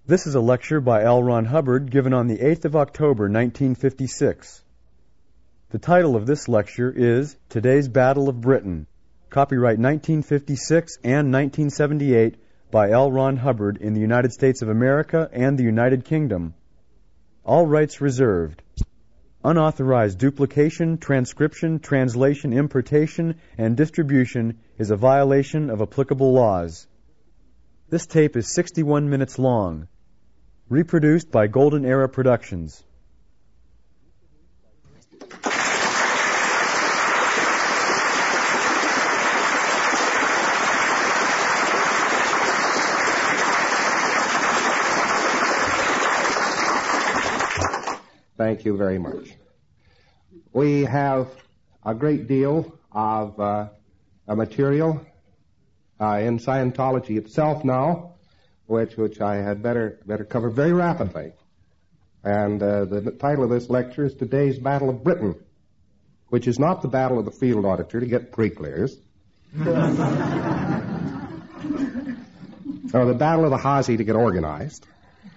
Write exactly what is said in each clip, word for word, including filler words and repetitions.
This is a lecture by L. Ron Hubbard given on the eighth of October, nineteen fifty-six. The title of this lecture is Today's Battle of Britain, copyright nineteen fifty-six and nineteen seventy-eight by L. Ron Hubbard in the United States of America and the United Kingdom. All rights reserved. Unauthorized duplication, transcription, translation, importation, and distribution is a violation of applicable laws. This tape is sixty-one minutes long. Reproduced by Golden Era Productions. Thank you very much. We have a great deal of uh, material uh, in Scientology itself now, which which I had better better cover very rapidly. And uh, the title of this lecture is Today's Battle of Britain, which is not the Battle of the Field Auditor to get pre-clears, or the Battle of the Hazy to get organized.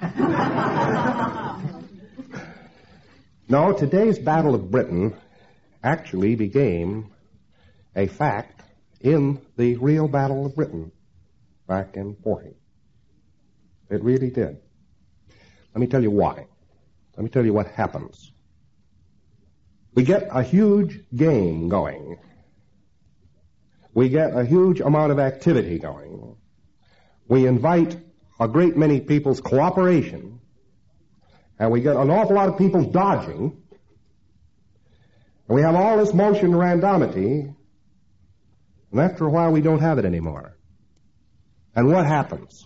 No, today's Battle of Britain actually became a fact in the real Battle of Britain back in forty. It really did. Let me tell you why. Let me tell you what happens. We get a huge game going. We get a huge amount of activity going. We invite a great many people's cooperation. And we get an awful lot of people dodging. And we have all this motion randomity. And after a while, we don't have it anymore. And what happens?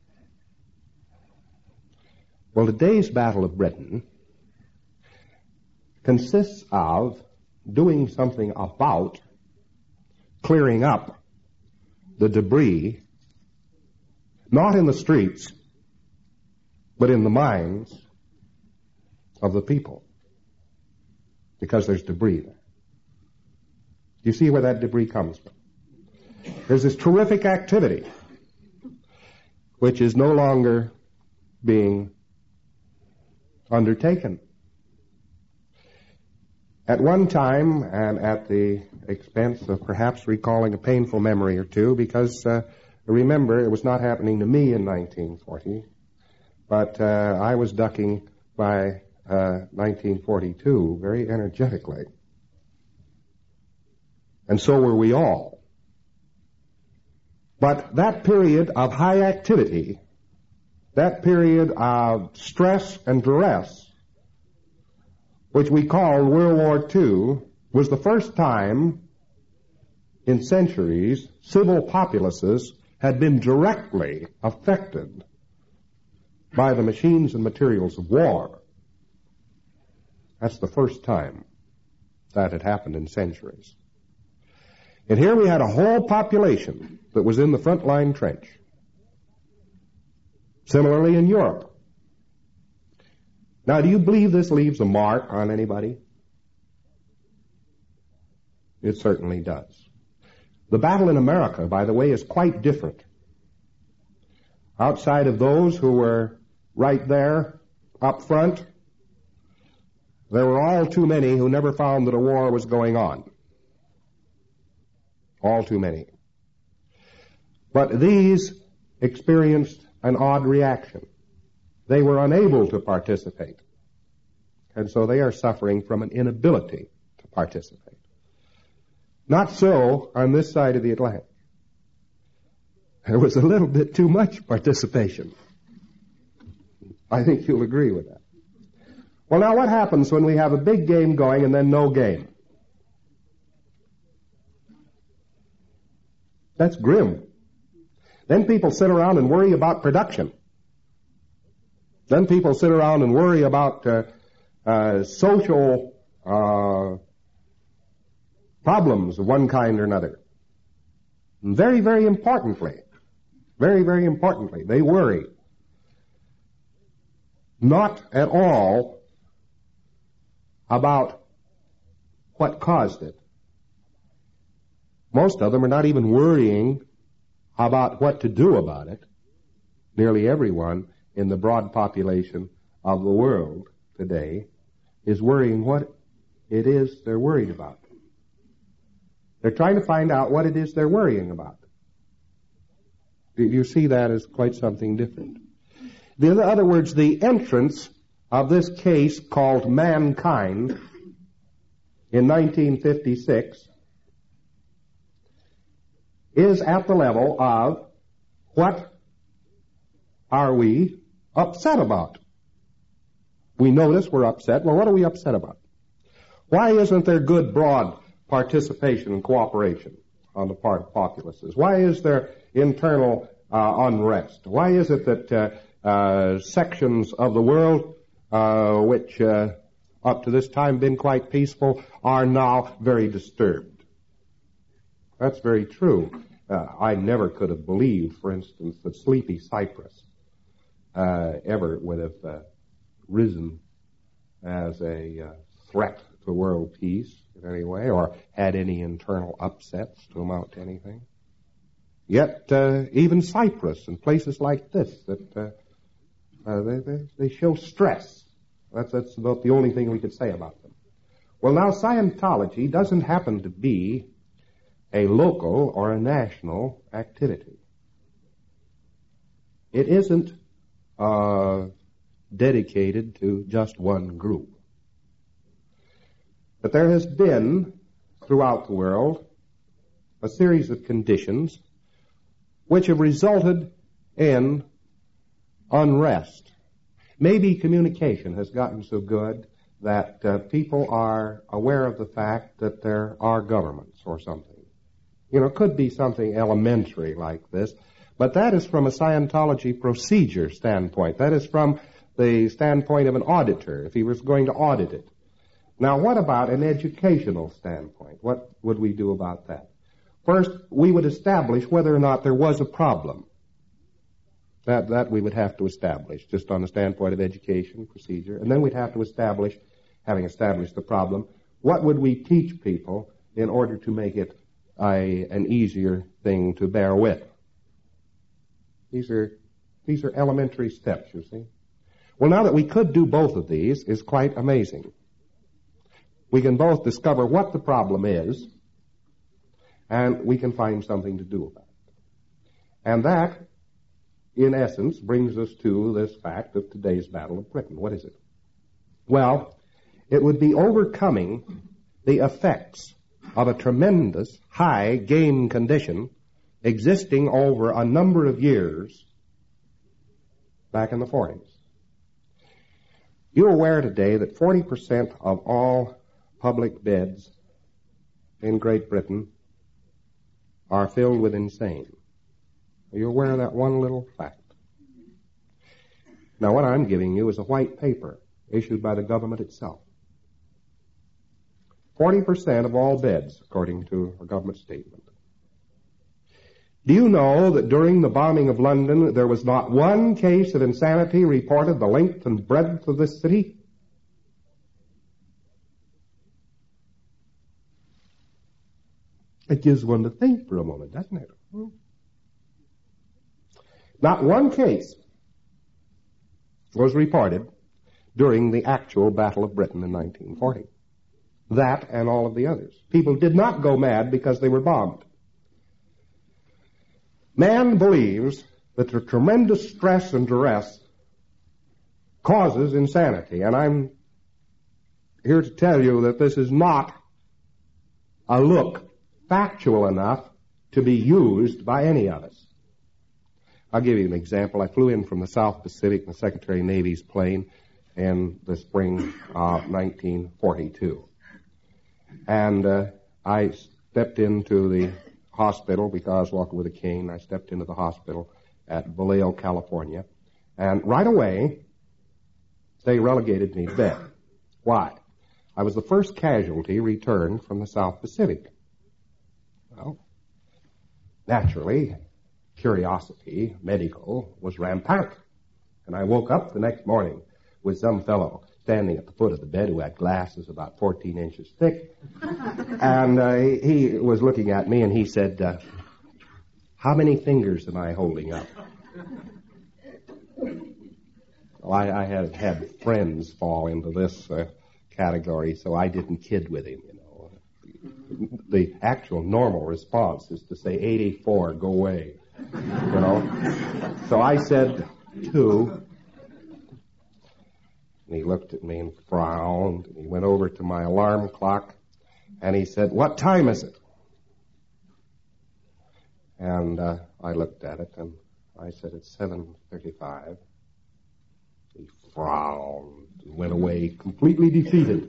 Well, today's Battle of Britain consists of doing something about clearing up the debris, not in the streets, but in the minds of the people, because there's debris there. You see where that debris comes from? There's this terrific activity which is no longer being undertaken. At one time, and at the expense of perhaps recalling a painful memory or two, because uh, remember, it was not happening to me in nineteen forty, but uh, I was ducking by uh, nineteen forty-two very energetically. And so were we all. But that period of high activity, that period of stress and duress, which we called World War Two, was the first time in centuries civil populaces had been directly affected by the machines and materials of war. That's the first time that had happened in centuries. And here we had a whole population that was in the front line trench. Similarly in Europe. Now, do you believe this leaves a mark on anybody? It certainly does. The battle in America, by the way, is quite different. Outside of those who were right there up front, there were all too many who never found that a war was going on. All too many. But these experienced an odd reaction. They were unable to participate. And so they are suffering from an inability to participate. Not so on this side of the Atlantic. There was a little bit too much participation. I think you'll agree with that. Well, now what happens when we have a big game going and then no game? That's grim. Then people sit around and worry about production. Then people sit around and worry about uh, uh, social uh, problems of one kind or another. And very, very importantly, very, very importantly, they worry not at all about what caused it. Most of them are not even worrying about what to do about it. Nearly everyone in the broad population of the world today is worrying what it is they're worried about. They're trying to find out what it is they're worrying about. You see that as quite something different. In other words, the entrance of this case called Mankind in nineteen fifty-six is at the level of what are we upset about? We notice we're upset. Well, what are we upset about? Why isn't there good, broad participation and cooperation on the part of populaces? Why is there internal uh, unrest? Why is it that uh, uh, sections of the world uh, which uh, up to this time been quite peaceful are now very disturbed? That's very true. Uh, I never could have believed, for instance, that Sleepy Cyprus uh, ever would have uh, risen as a uh, threat to world peace in any way, or had any internal upsets to amount to anything. Yet uh, even Cyprus and places like this, that uh, uh, they, they, they show stress. That's, that's about the only thing we could say about them. Well, now Scientology doesn't happen to be a local or a national activity. It isn't uh, dedicated to just one group. But there has been, throughout the world, a series of conditions which have resulted in unrest. Maybe communication has gotten so good that uh, people are aware of the fact that there are governments or something. You know, it could be something elementary like this, but that is from a Scientology procedure standpoint. That is from the standpoint of an auditor, if he was going to audit it. Now, what about an educational standpoint? What would we do about that? First, we would establish whether or not there was a problem. That, that we would have to establish, just on the standpoint of education, procedure. And then we'd have to establish, having established the problem, what would we teach people in order to make it a, an easier thing to bear with. These are, these are elementary steps, you see. Well, now that we could do both of these is quite amazing. We can both discover what the problem is, and we can find something to do about it. And that, in essence, brings us to this fact of today's Battle of Britain. What is it? Well, it would be overcoming the effects of a tremendous high game condition existing over a number of years back in the forties. You're aware today that forty percent of all public beds in Great Britain are filled with insane. Are you aware of that one little fact? Now, what I'm giving you is a white paper issued by the government itself. forty percent of all beds, according to a government statement. Do you know that during the bombing of London, there was not one case of insanity reported the length and breadth of this city? It gives one to think for a moment, doesn't it? Not one case was reported during the actual Battle of Britain in nineteen forty. That and all of the others. People did not go mad because they were bombed. Man believes that the tremendous stress and duress causes insanity, and I'm here to tell you that this is not a look factual enough to be used by any of us. I'll give you an example. I flew in from the South Pacific in the Secretary of Navy's plane in the spring of nineteen forty-two. And uh, I stepped into the hospital because I was walking with a cane. I stepped into the hospital at Vallejo, California. And right away, they relegated me to bed. Why? I was the first casualty returned from the South Pacific. Well, naturally, curiosity, medical, was rampant. And I woke up the next morning with some fellow standing at the foot of the bed who had glasses about fourteen inches thick. And uh, he was looking at me and he said, uh, how many fingers am I holding up? Well, I, I had had friends fall into this uh, category, so I didn't kid with him, you know. The actual normal response is to say eighty-four, go away, you know. So I said two, and he looked at me and frowned, and he went over to my alarm clock, and he said, what time is it? And uh, I looked at it, and I said, it's seven thirty-five. He frowned and went away completely defeated.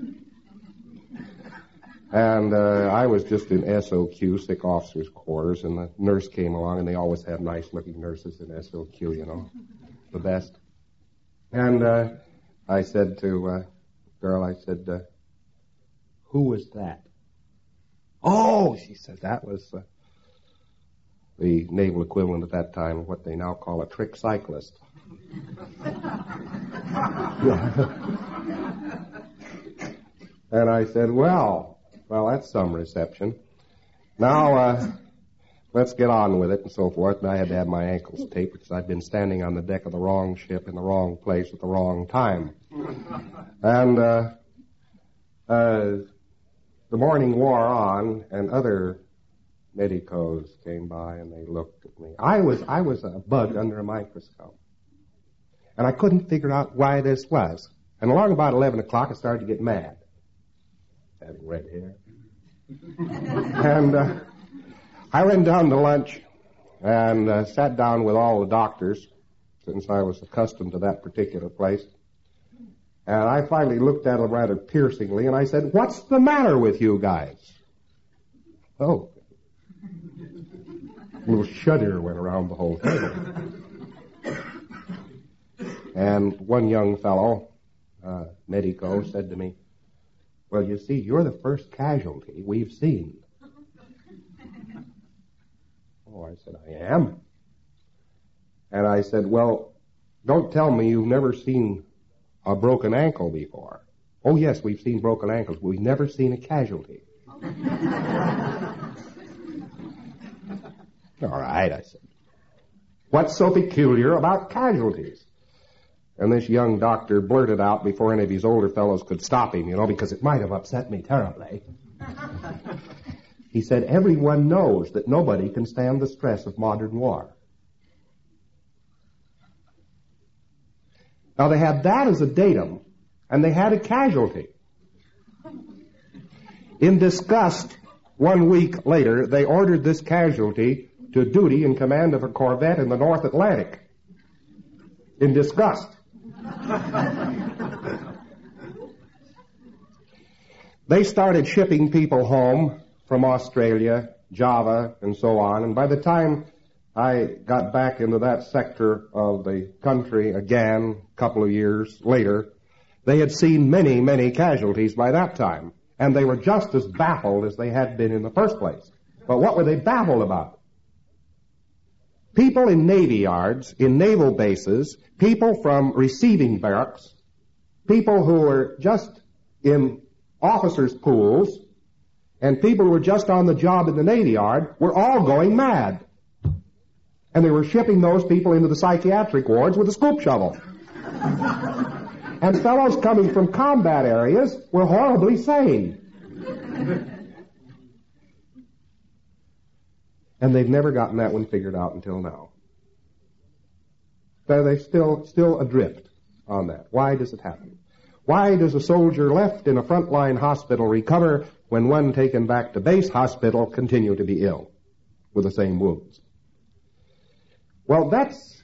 And uh, I was just in S O Q, sick officers' quarters, and the nurse came along, and they always have nice-looking nurses in S O Q, you know, the best. And uh, I said to uh, girl, I said, uh, who was that? Oh, she said, that was uh, the naval equivalent at that time of what they now call a trick cyclist. And I said, well, well, that's some reception. Now, uh, let's get on with it and so forth. And I had to have my ankles taped because I'd been standing on the deck of the wrong ship in the wrong place at the wrong time. And uh, uh, the morning wore on, and other medicos came by, and they looked at me. I was I was a bug under a microscope. And I couldn't figure out why this was. And along about eleven o'clock, I started to get mad. Having red hair. and uh, I went down to lunch and uh, sat down with all the doctors, since I was accustomed to that particular place. And I finally looked at them rather piercingly, and I said, what's the matter with you guys? Oh. A little shudder went around the whole table. And one young fellow, uh, medico, said to me, well, you see, you're the first casualty we've seen. Oh, I said, I am? And I said, well, don't tell me you've never seen a broken ankle before. Oh, yes, we've seen broken ankles, but we've never seen a casualty. All right, I said. What's so peculiar about casualties? And this young doctor blurted out before any of these older fellows could stop him, you know, because it might have upset me terribly. He said, everyone knows that nobody can stand the stress of modern war. Now, they had that as a datum, and they had a casualty. In disgust, one week later, they ordered this casualty to duty in command of a corvette in the North Atlantic. In disgust. They started shipping people home from Australia, Java, and so on, and by the time I got back into that sector of the country again a couple of years later, they had seen many, many casualties by that time, and they were just as baffled as they had been in the first place. But what were they baffled about? People in Navy yards, in naval bases, people from receiving barracks, people who were just in officers' pools, and people who were just on the job in the Navy yard were all going mad. And they were shipping those people into the psychiatric wards with a scoop shovel. And fellows coming from combat areas were horribly sane. And they've never gotten that one figured out until now. They're they still still adrift on that. Why does it happen? Why does a soldier left in a frontline hospital recover when one taken back to base hospital continue to be ill with the same wounds? Well, that's...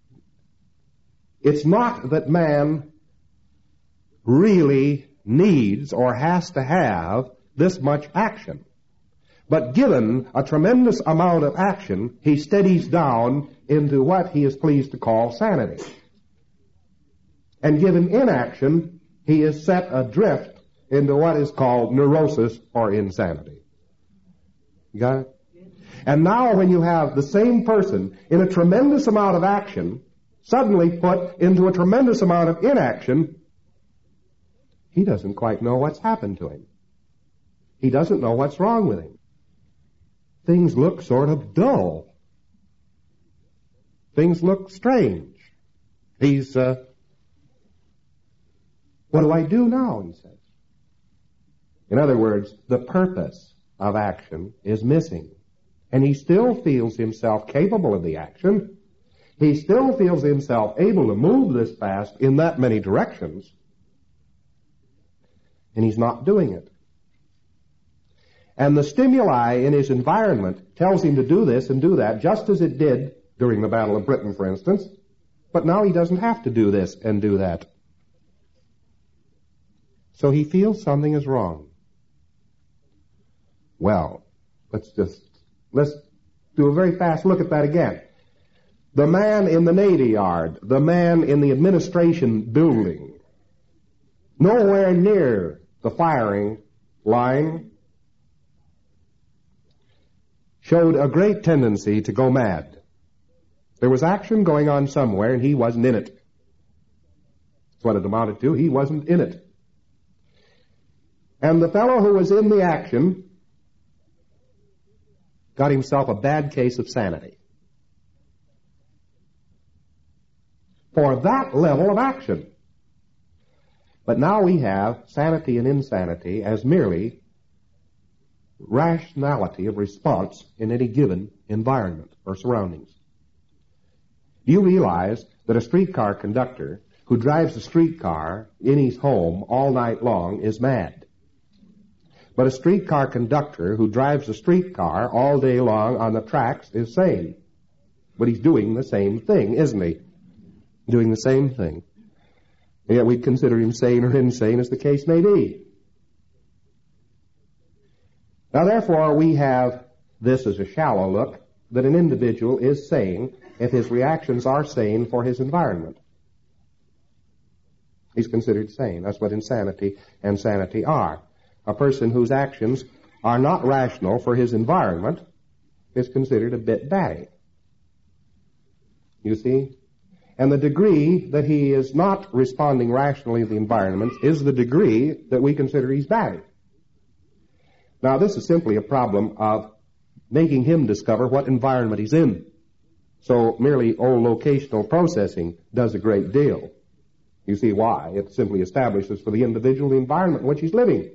It's not that man really needs or has to have this much action. But given a tremendous amount of action, he steadies down into what he is pleased to call sanity. And given inaction, he is set adrift into what is called neurosis or insanity. You got it? And now when you have the same person in a tremendous amount of action suddenly put into a tremendous amount of inaction, he doesn't quite know what's happened to him. He doesn't know what's wrong with him. Things look sort of dull. Things look strange. He's uh, What do I do now, he says. In other words, the purpose of action is missing. And he still feels himself capable of the action. He still feels himself able to move this fast in that many directions. And he's not doing it. And the stimuli in his environment tells him to do this and do that, just as it did during the Battle of Britain, for instance. But now he doesn't have to do this and do that. So he feels something is wrong. Well, let's just, let's do a very fast look at that again. The man in the Navy Yard, the man in the administration building, nowhere near the firing line, showed a great tendency to go mad. There was action going on somewhere, and he wasn't in it. That's what it amounted to. He wasn't in it. And the fellow who was in the action got himself a bad case of sanity. For that level of action. But now we have sanity and insanity as merely rationality of response in any given environment or surroundings. Do you realize that a streetcar conductor who drives a streetcar in his home all night long is mad? But a streetcar conductor who drives a streetcar all day long on the tracks is sane. But he's doing the same thing, isn't he? Doing the same thing. And yet we consider him sane or insane as the case may be. Now, therefore, we have this as a shallow look, that an individual is sane if his reactions are sane for his environment. He's considered sane. That's what insanity and sanity are. A person whose actions are not rational for his environment is considered a bit batty. You see? And the degree that he is not responding rationally to the environment is the degree that we consider he's batty. Now, this is simply a problem of making him discover what environment he's in. So merely old locational processing does a great deal. You see why? It simply establishes for the individual the environment in which he's living.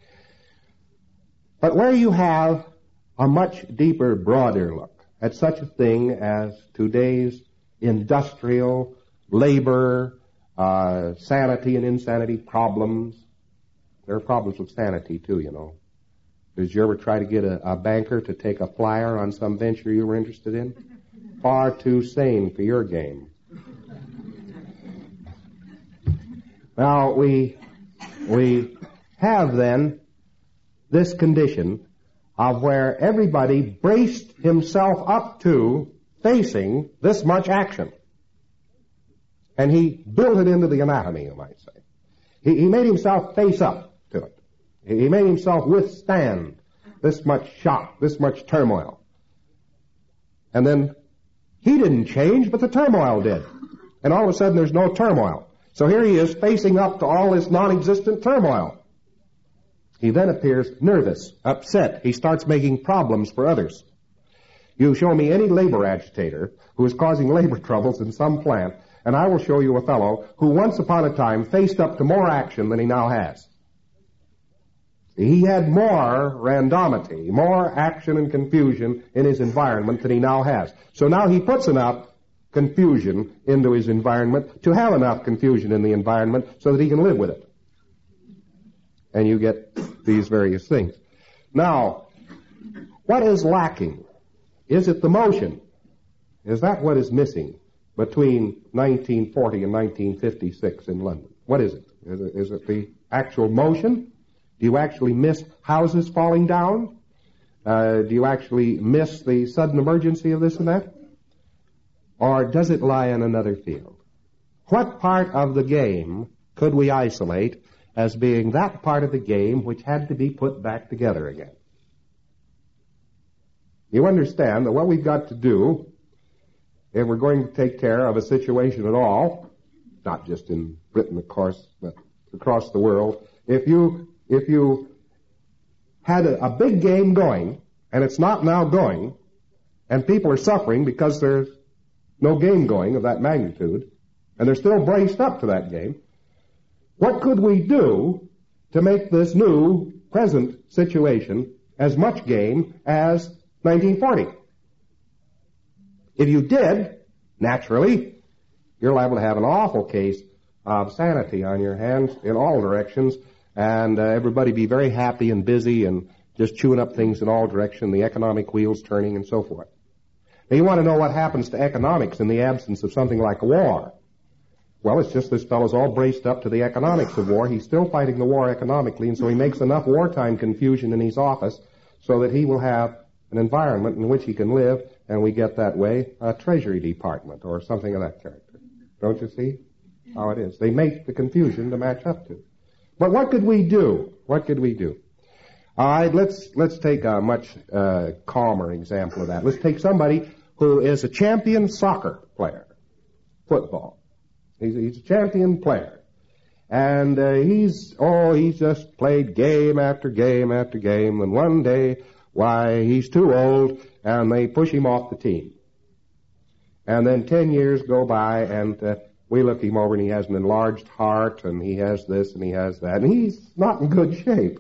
But where you have a much deeper, broader look at such a thing as today's industrial, labor, uh, sanity and insanity problems, there are problems with sanity too, you know. Did you ever try to get a, a banker to take a flyer on some venture you were interested in? Far too sane for your game. Now, we, we have then this condition of where everybody braced himself up to facing this much action. And he built it into the anatomy, you might say. He, he made himself face up to it. He made himself withstand this much shock, this much turmoil. And then he didn't change, but the turmoil did. And all of a sudden there's no turmoil. So here he is facing up to all this non-existent turmoil. He then appears nervous, upset. He starts making problems for others. You show me any labor agitator who is causing labor troubles in some plant, and I will show you a fellow who once upon a time faced up to more action than he now has. He had more randomity, more action and confusion in his environment than he now has. So now he puts enough confusion into his environment to have enough confusion in the environment so that he can live with it. And you get these various things. Now, what is lacking? Is it the motion? Is that what is missing between nineteen forty and nineteen fifty-six in London? What is it? Is it, is it the actual motion? Do you actually miss houses falling down? Uh, do you actually miss the sudden emergency of this and that? Or does it lie in another field? What part of the game could we isolate as being that part of the game which had to be put back together again? You understand that what we've got to do, if we're going to take care of a situation at all, not just in Britain, of course, but across the world, if you if you had a, a big game going, and it's not now going, and people are suffering because there's no game going of that magnitude, and they're still braced up to that game, What could we do to make this new present situation as much game as nineteen forty? If you did, naturally, you're liable to have an awful case of sanity on your hands in all directions, and uh, everybody be very happy and busy and just chewing up things in all directions, the economic wheels turning and so forth. Now, you want to know what happens to economics in the absence of something like a war. Well, it's just this fellow's all braced up to the economics of war. He's still fighting the war economically, and so he makes enough wartime confusion in his office so that he will have an environment in which he can live, and we get that way a Treasury Department or something of that character. Don't you see how it is? They make the confusion to match up to. But what could we do? What could we do? All right, let's let's take a much uh, calmer example of that. Let's take somebody who is a champion soccer player, football. He's, he's a champion player. And uh, he's, oh, he's just played game after game after game, and one day, why, he's too old, and they push him off the team. And then ten years go by, and uh, we look him over, and he has an enlarged heart, and he has this, and he has that, and he's not in good shape.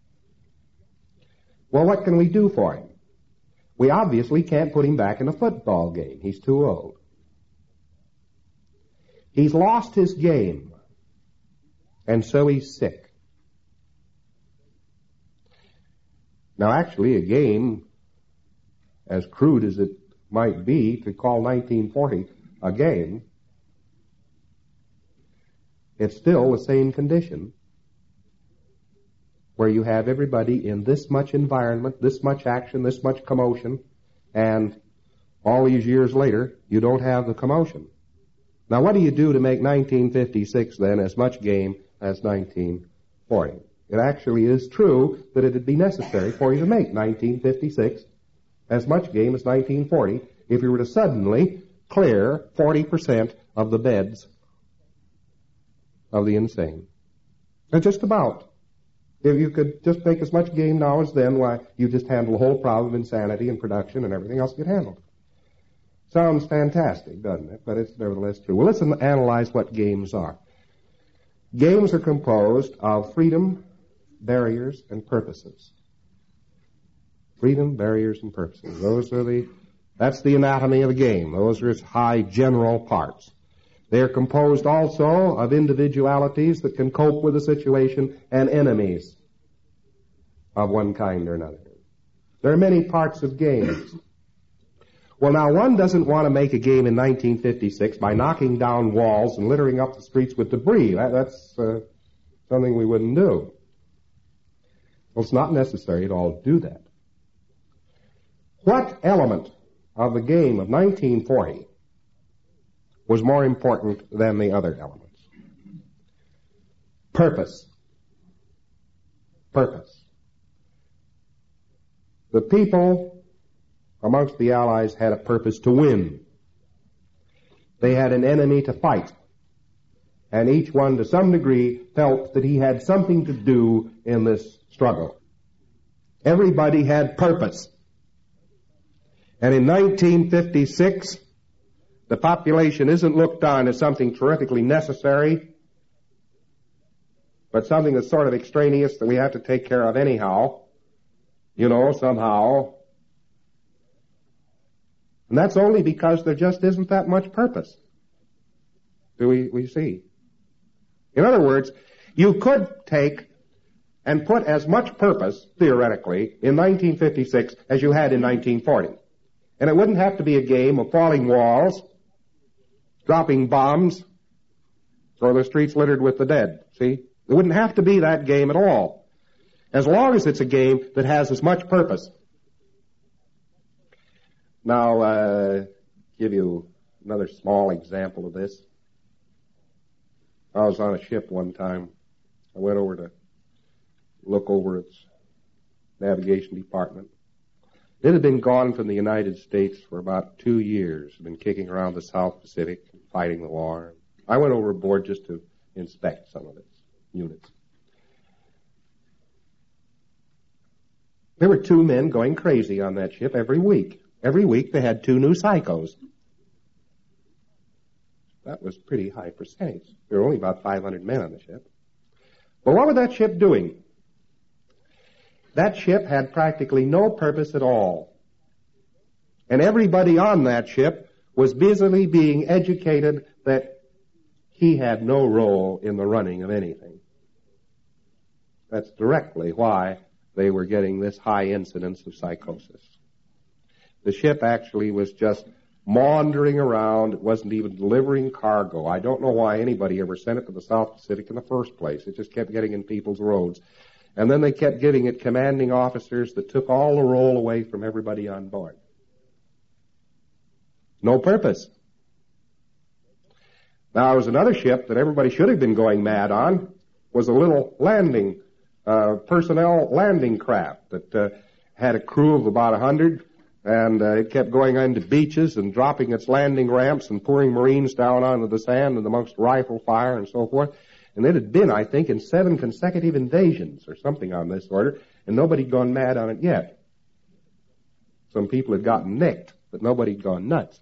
Well, what can we do for him? We obviously can't put him back in a football game. He's too old. He's lost his game, and so he's sick. Now, actually, a game, as crude as it might be to call nineteen forty a game, it's still the same condition where you have everybody in this much environment, this much action, this much commotion, and all these years later, you don't have the commotion. Now, what do you do to make nineteen fifty-six, then, as much game as nineteen forty? It actually is true that it would be necessary for you to make nineteen fifty-six as much game as nineteen forty if you were to suddenly clear forty percent of the beds of the insane. And just about. If you could just make as much game now as then, why, you just handle the whole problem of insanity and production and everything else get handled. Sounds fantastic, doesn't it? But it's nevertheless true. Well, let's analyze what games are. Games are composed of freedom, barriers, and purposes. Freedom, barriers, and purposes. Those are the, that's the anatomy of the game. Those are its high general parts. They are composed also of individualities that can cope with the situation and enemies of one kind or another. There are many parts of games. Well, now, one doesn't want to make a game in nineteen fifty-six by knocking down walls and littering up the streets with debris. That, that's uh, something we wouldn't do. Well, it's not necessary at all to do that. What element of the game of nineteen forty was more important than the other elements? Purpose. Purpose. The people amongst the Allies had a purpose to win. They had an enemy to fight. And each one, to some degree, felt that he had something to do in this struggle. Everybody had purpose. And in nineteen fifty-six, the population isn't looked on as something terrifically necessary, but something that's sort of extraneous that we have to take care of anyhow, you know, somehow. And that's only because there just isn't that much purpose. Do we, we see? In other words, you could take and put as much purpose, theoretically, in nineteen fifty-six as you had in nineteen forty. And it wouldn't have to be a game of falling walls, dropping bombs, or the streets littered with the dead. See? It wouldn't have to be that game at all, as long as it's a game that has as much purpose. Now, uh, give you another small example of this. I was on a ship one time. I went over to look over its navigation department. It had been gone from the United States for about two years. It had been kicking around the South Pacific, fighting the war. I went overboard just to inspect some of its units. There were two men going crazy on that ship every week. Every week they had two new psychos. That was pretty high percentage. There were only about five hundred men on the ship. Well, what was that ship doing? That ship had practically no purpose at all. And everybody on that ship was busily being educated that he had no role in the running of anything. That's directly why they were getting this high incidence of psychosis. The ship actually was just maundering around. It wasn't even delivering cargo. I don't know why anybody ever sent it to the South Pacific in the first place. It just kept getting in people's roads. And then they kept giving it commanding officers that took all the role away from everybody on board. No purpose. Now, there was another ship that everybody should have been going mad on, was a little landing, uh, personnel landing craft that uh, had a crew of about a hundred, and uh, it kept going into beaches and dropping its landing ramps and pouring Marines down onto the sand and amongst rifle fire and so forth. And it had been, I think, in seven consecutive invasions or something on this order, and nobody had gone mad on it yet. Some people had gotten nicked, but nobody had gone nuts.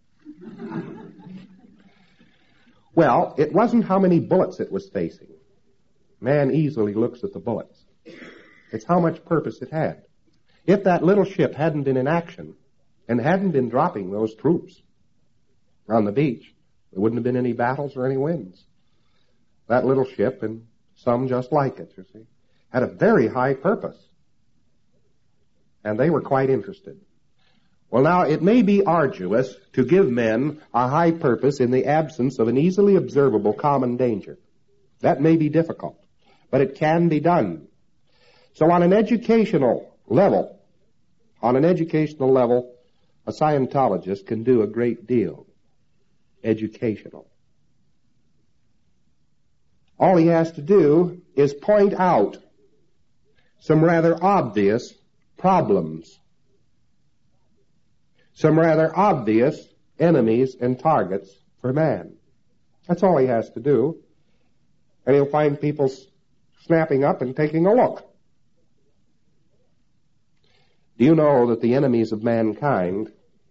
Well, it wasn't how many bullets it was facing. Man easily looks at the bullets. It's how much purpose it had. If that little ship hadn't been in action and hadn't been dropping those troops on the beach, there wouldn't have been any battles or any wins. That little ship, and some just like it, you see, had a very high purpose. And they were quite interested. Well, now, it may be arduous to give men a high purpose in the absence of an easily observable common danger. That may be difficult, but it can be done. So on an educational level, on an educational level, a Scientologist can do a great deal. Educational. All he has to do is point out some rather obvious problems, some rather obvious enemies and targets for man. That's all he has to do. And he'll find people snapping up and taking a look. Do you know that the enemies of mankind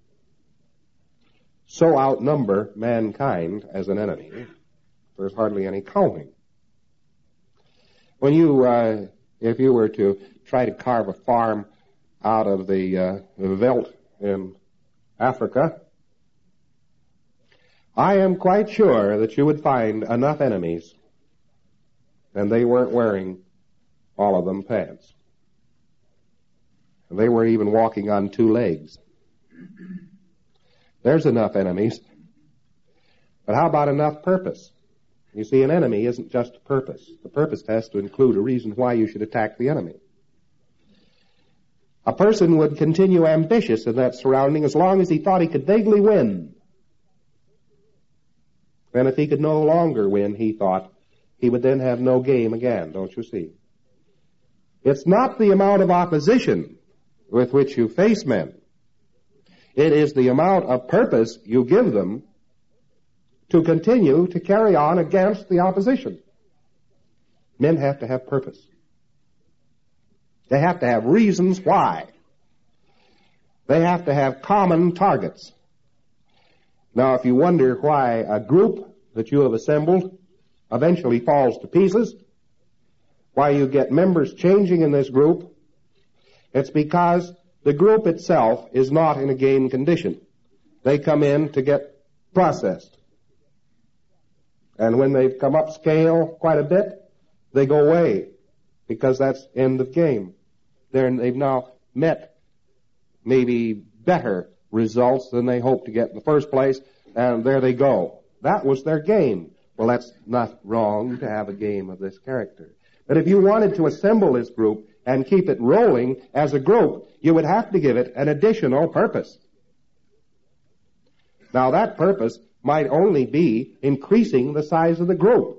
so outnumber mankind as an enemy, there's hardly any counting? When you, uh, if you were to try to carve a farm out of the uh, veldt in Africa, I am quite sure that you would find enough enemies, and they weren't wearing, all of them, pants. And they weren't even walking on two legs. There's enough enemies. But how about enough purpose? You see, an enemy isn't just a purpose. The purpose has to include a reason why you should attack the enemy. A person would continue ambitious in that surrounding as long as he thought he could vaguely win. And if he could no longer win, he thought, he would then have no game again, don't you see? It's not the amount of opposition with which you face men. It is the amount of purpose you give them to continue to carry on against the opposition. Men have to have purpose. They have to have reasons why. They have to have common targets. Now, if you wonder why a group that you have assembled eventually falls to pieces, why you get members changing in this group, it's because the group itself is not in a game condition. They come in to get processed. And when they've come up scale quite a bit, they go away, because that's end of game. They're, they've now met maybe better results than they hoped to get in the first place, and there they go. That was their game. Well, that's not wrong to have a game of this character. But if you wanted to assemble this group and keep it rolling as a group, you would have to give it an additional purpose. Now, that purpose might only be increasing the size of the group.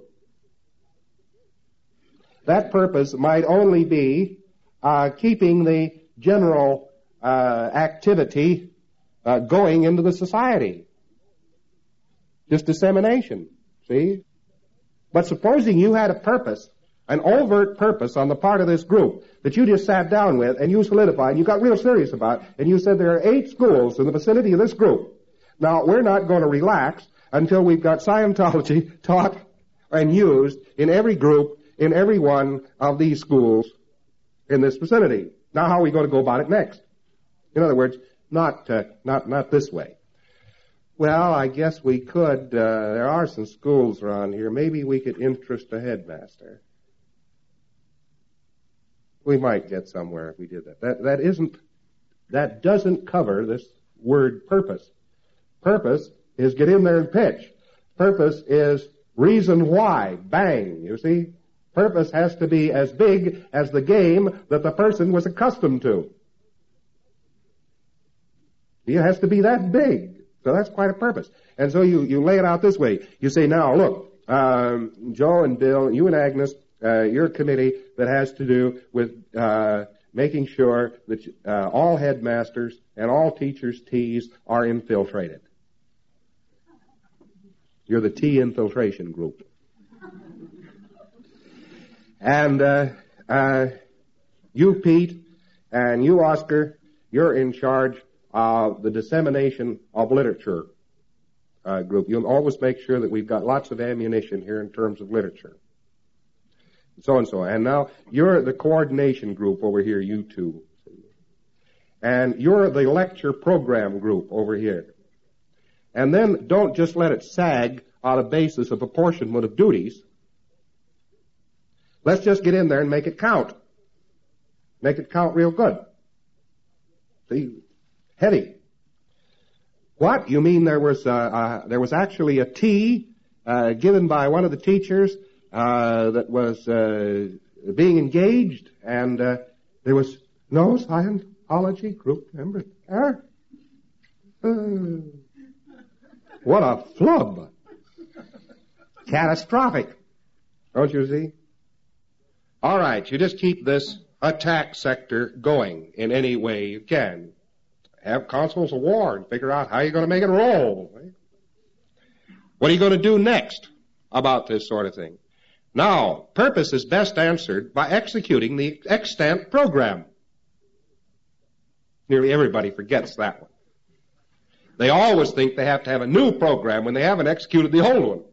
That purpose might only be uh, keeping the general uh, activity uh, going into the society. Just dissemination, see? But supposing you had a purpose, an overt purpose on the part of this group that you just sat down with and you solidified and you got real serious about, and you said there are eight schools in the vicinity of this group. Now, we're not going to relax until we've got Scientology taught and used in every group in every one of these schools in this vicinity. Now, how are we going to go about it next? In other words, not uh, not not this way. Well, I guess we could. Uh, there are some schools around here. Maybe we could interest a headmaster. We might get somewhere if we did that. That that isn't. That doesn't cover this word purpose. Purpose is get in there and pitch. Purpose is reason why. Bang. You see? Purpose has to be as big as the game that the person was accustomed to. It has to be that big. So that's quite a purpose. And so you, you lay it out this way. You say, now, look, um, Joe and Bill, you and Agnes, uh, you're a committee that has to do with uh, making sure that uh, all headmasters and all teachers' T's are infiltrated. You're the T infiltration group. And uh, uh, you, Pete, and you, Oscar, you're in charge of the dissemination of literature uh, group. You'll always make sure that we've got lots of ammunition here in terms of literature. And so and so. And now you're the coordination group over here, you two. And you're the lecture program group over here. And then don't just let it sag on a basis of apportionment of duties. Let's just get in there and make it count. Make it count real good. See? Heavy. What? You mean there was uh, uh, there was actually a T uh, given by one of the teachers uh, that was uh, being engaged, and uh, there was no Scientology group member there? Uh, what a flub. Catastrophic. Don't you see? All right, you just keep this attack sector going in any way you can. Have councils of war and figure out how you're going to make it roll. Right? What are you going to do next about this sort of thing? Now, purpose is best answered by executing the extant program. Nearly everybody forgets that one. They always think they have to have a new program when they haven't executed the old one.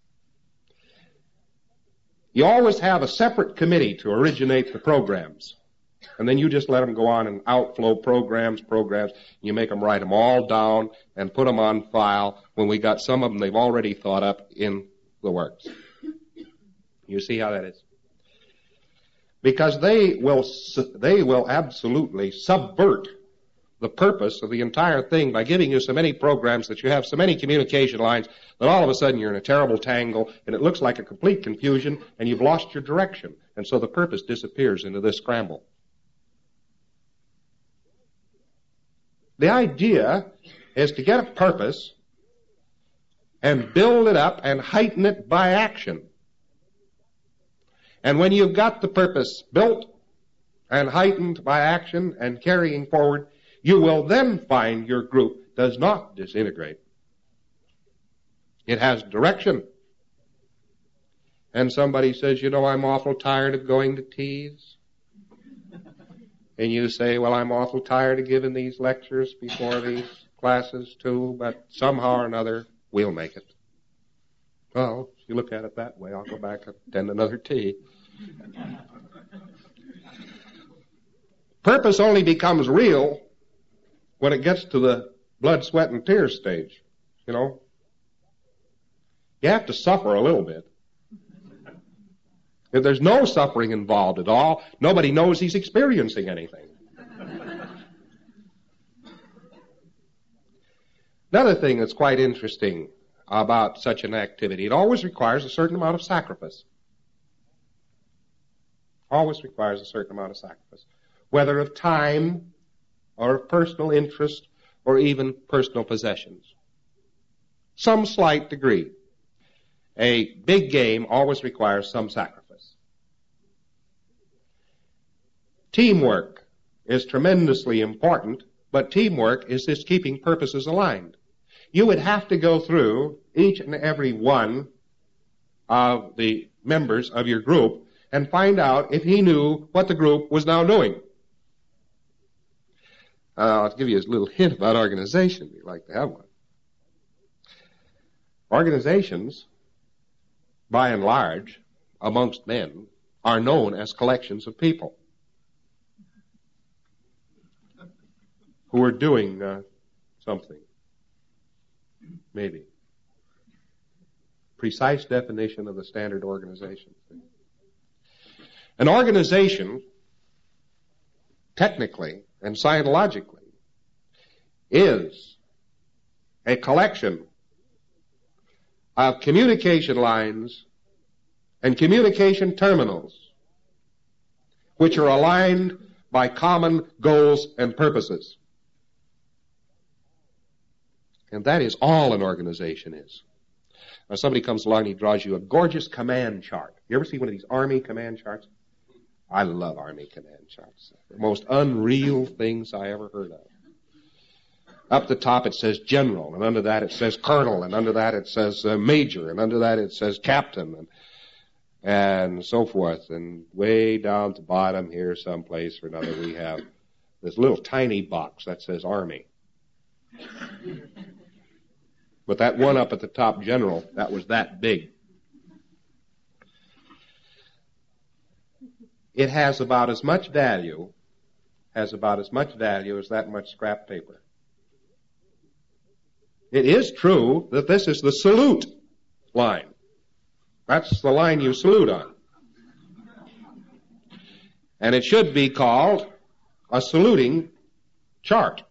You always have a separate committee to originate the programs. And then you just let them go on and outflow programs, programs. You make them write them all down and put them on file when we got some of them they've already thought up in the works. You see how that is? Because they will, they will absolutely subvert the purpose of the entire thing by giving you so many programs that you have so many communication lines that all of a sudden you're in a terrible tangle and it looks like a complete confusion and you've lost your direction. And so the purpose disappears into this scramble. The idea is to get a purpose and build it up and heighten it by action. And when you've got the purpose built and heightened by action and carrying forward, you will then find your group does not disintegrate. It has direction. And somebody says, you know, I'm awful tired of going to teas. And you say, well, I'm awful tired of giving these lectures before these classes too, but somehow or another, we'll make it. Well, if you look at it that way, I'll go back and attend another tea. Purpose only becomes real when it gets to the blood, sweat, and tears stage, you know. You have to suffer a little bit. If there's no suffering involved at all, nobody knows he's experiencing anything. Another thing that's quite interesting about such an activity, it always requires a certain amount of sacrifice. Always requires a certain amount of sacrifice. Whether of time, or of personal interest, or even personal possessions. Some slight degree. A big game always requires some sacrifice. Teamwork is tremendously important, but teamwork is just keeping purposes aligned. You would have to go through each and every one of the members of your group and find out if he knew what the group was now doing. Uh, I'll give you a little hint about organization. We'd like to have one. Organizations, by and large, amongst men are known as collections of people who are doing uh, something. Maybe. Precise definition of the standard organization. An organization, technically and scientologically, is a collection of communication lines and communication terminals which are aligned by common goals and purposes. And that is all an organization is. Now somebody comes along and he draws you a gorgeous command chart. You ever see one of these Army command charts? I love Army command charts. The most unreal things I ever heard of. Up the top it says general, and under that it says colonel, and under that it says uh, major, and under that it says captain, and, and so forth. And way down at the bottom here someplace or another we have this little tiny box that says Army. But that one up at the top, general, that was that big. It has about as much value, has about as much value as that much scrap paper. It is true that this is the salute line. That's the line you salute on. And it should be called a saluting chart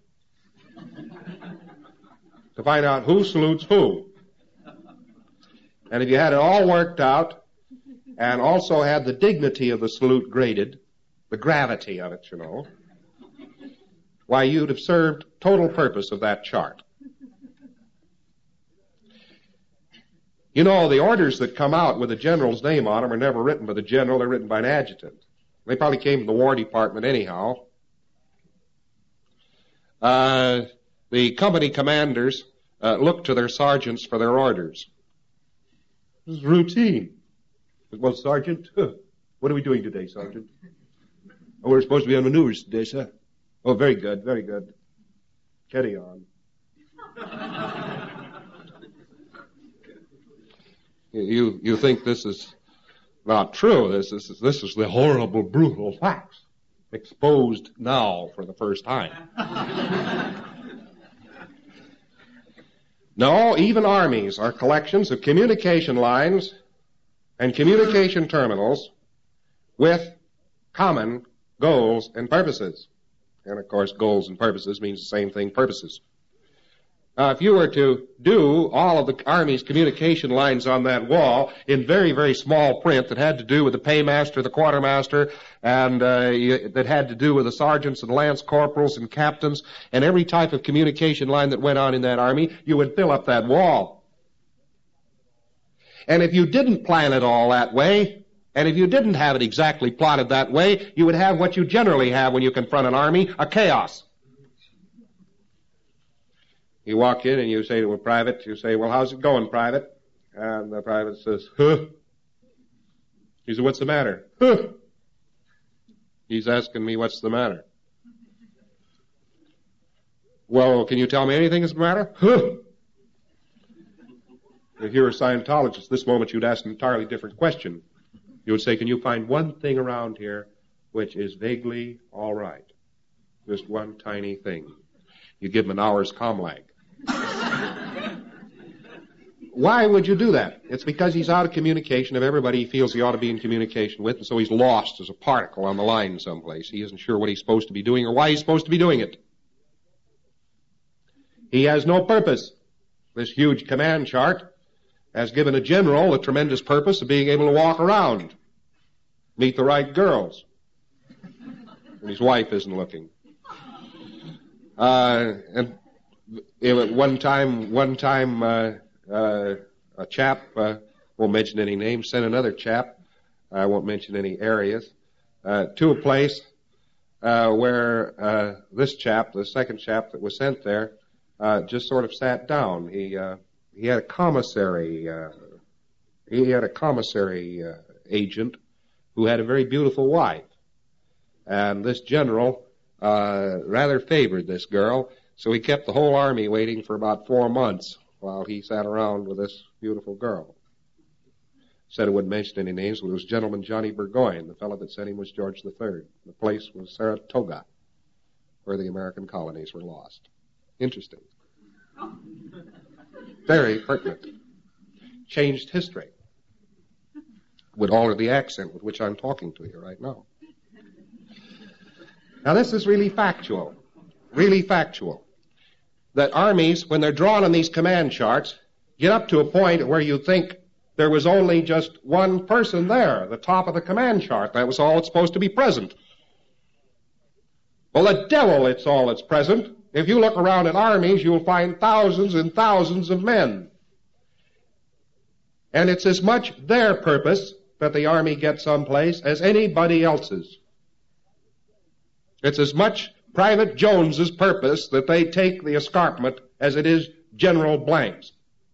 to find out who salutes who. And if you had it all worked out and also had the dignity of the salute graded, the gravity of it, you know, why, you'd have served total purpose of that chart. You know, the orders that come out with the general's name on them are never written by the general, they're written by an adjutant. They probably came from the War Department anyhow. Uh, the company commanders uh, look to their sergeants for their orders. This is routine. Well, Sergeant, huh, what are we doing today, Sergeant? Oh, we're supposed to be on maneuvers today, sir. Oh, very good, very good. Carry on. You you think this is not true. This is this is the horrible, brutal facts exposed now for the first time. No, even armies are collections of communication lines and communication terminals with common goals and purposes. And of course, goals and purposes means the same thing, purposes. Now, if you were to do all of the Army's communication lines on that wall in very, very small print that had to do with the paymaster, the quartermaster, and uh, that had to do with the sergeants and lance corporals and captains, and every type of communication line that went on in that Army, you would fill up that wall. And if you didn't plan it all that way, and if you didn't have it exactly plotted that way, you would have what you generally have when you confront an Army, a chaos. You walk in and you say to a private, you say, well, how's it going, private? And the private says, huh? He said, what's the matter? Huh? He's asking me what's the matter. Well, can you tell me anything that's the matter? Huh? If you're a Scientologist, this moment you'd ask an entirely different question. You would say, can you find one thing around here which is vaguely all right? Just one tiny thing. You give him an hour's comlag. Why would you do that? It's because he's out of communication of everybody he feels he ought to be in communication with, and so he's lost as a particle on the line someplace. He isn't sure what he's supposed to be doing or why he's supposed to be doing it. He has no purpose. This huge command chart has given a general the tremendous purpose of being able to walk around, meet the right girls, and his wife isn't looking. Uh, and At one time, one time, uh, uh, a chap, uh, won't mention any names, sent another chap, I won't mention any areas, uh, to a place, uh, where, uh, this chap, the second chap that was sent there, uh, just sort of sat down. He, uh, he had a commissary, uh, he had a commissary, uh, agent who had a very beautiful wife. And this general, uh, rather favored this girl. So he kept the whole Army waiting for about four months while he sat around with this beautiful girl. said I wouldn't mention any names, but it was Gentleman Johnny Burgoyne. The fellow that sent him was George the Third. The place was Saratoga, where the American colonies were lost. Interesting. Very pertinent. Changed history. Would alter the accent with which I'm talking to you right now. Now this is really factual. Really factual. That armies, when they're drawn on these command charts, get up to a point where you think there was only just one person there, the top of the command chart. That was all that's supposed to be present. Well, the devil, it's all that's present. If you look around at armies, you'll find thousands and thousands of men. And it's as much their purpose that the army gets someplace as anybody else's. It's as much Private Jones's purpose that they take the escarpment as it is General Blank's.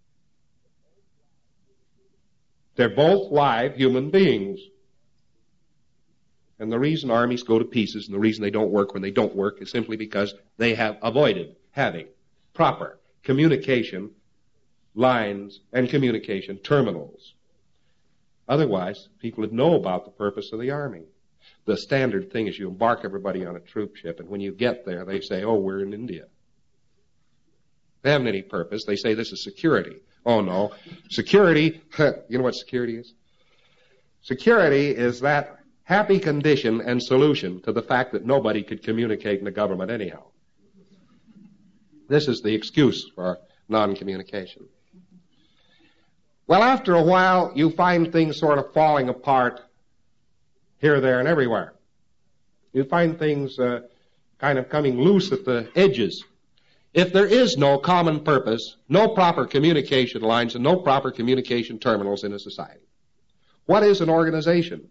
They're both live human beings. And the reason armies go to pieces and the reason they don't work when they don't work is simply because they have avoided having proper communication lines and communication terminals. Otherwise, people would know about the purpose of the army. The standard thing is you embark everybody on a troop ship, and when you get there, they say, oh, we're in India. They haven't any purpose. They say this is security. Oh, no. Security, you know what security is? Security is that happy condition and solution to the fact that nobody could communicate in the government anyhow. This is the excuse for non-communication. Well, after a while, you find things sort of falling apart here, there, and everywhere. You find things uh, kind of coming loose at the edges. If there is no common purpose, no proper communication lines, and no proper communication terminals in a society, what is an organization?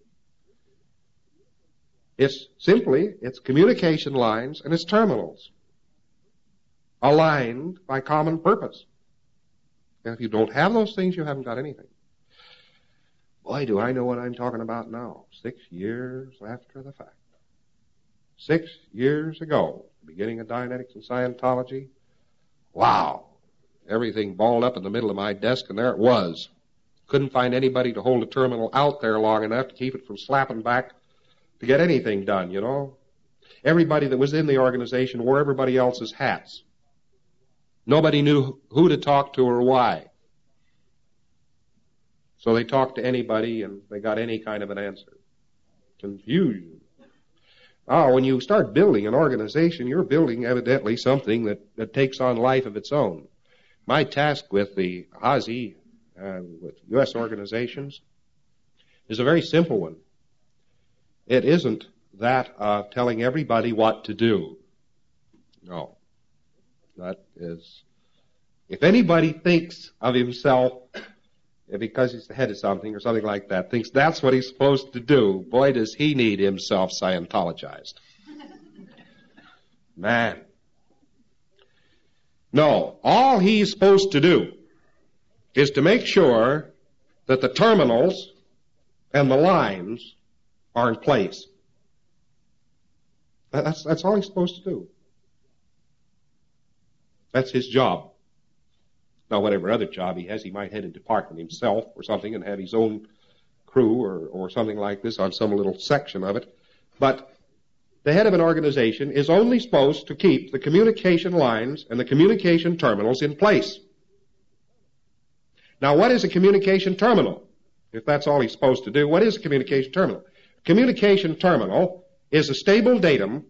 It's simply, it's communication lines and its terminals, aligned by common purpose. And if you don't have those things, you haven't got anything. Boy, do I know what I'm talking about now. Six years after the fact. Six years ago, beginning of Dianetics and Scientology, wow, everything balled up in the middle of my desk, and there it was. Couldn't find anybody to hold a terminal out there long enough to keep it from slapping back to get anything done, you know. Everybody that was in the organization wore everybody else's hats. Nobody knew who to talk to or why. So they talked to anybody and they got any kind of an answer. Confusion. Oh, when you start building an organization, you're building evidently something that, that takes on life of its own. My task with the Hazy, uh, with U S organizations, is a very simple one. It isn't that of telling everybody what to do. No. That is, if anybody thinks of himself, because he's the head of something or something like that, thinks that's what he's supposed to do, boy, does he need himself Scientologized. Man. No, all he's supposed to do is to make sure that the terminals and the lines are in place. That's, that's all he's supposed to do. That's his job. Now, whatever other job he has, he might head a department himself or something and have his own crew or, or something like this on some little section of it. But the head of an organization is only supposed to keep the communication lines and the communication terminals in place. Now, what is a communication terminal? If that's all he's supposed to do, what is a communication terminal? Communication terminal is a stable datum